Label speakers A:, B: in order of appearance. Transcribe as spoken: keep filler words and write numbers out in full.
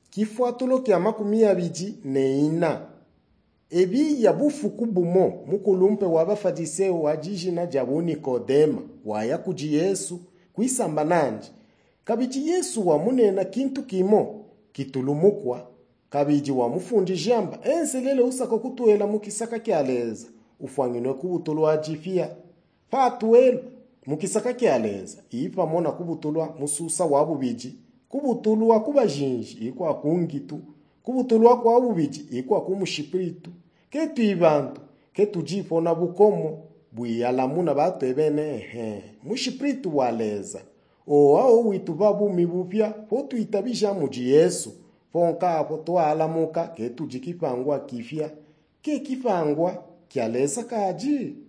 A: Kifuatulo kya makumi abiri neina. Ebi yabufu kubumo mukulumpe wabafadiseo wajiji na jabu Nikodema waya kuji Yesu kuisamba nanji. Kabiji Yesu wa munena kintu kimo kitulumukwa. Kabiji wa mufundi jamba enselele usako kutuela mukisaka kialeza. Ufwanginwe kubutulu ajifia. Patuelu mukisaka kialeza. Ipa mona kubutulwa mususa wabubiji. Kubutulwa kubajinji ikuwa kungitu. Kubutulwa kwa wabubiji ikuwa kumushipiritu. Ketu ibantu, ketu jipo na bukomo. Buyalamuna batu ebene ehe. Mushipiritu waleza. O hao witu babu mibupya. Potu itabisha muji Yesu. Ponka hapo toa alamuka ketu jikipangwa kifia. Ke kifangwa kialeza kaji.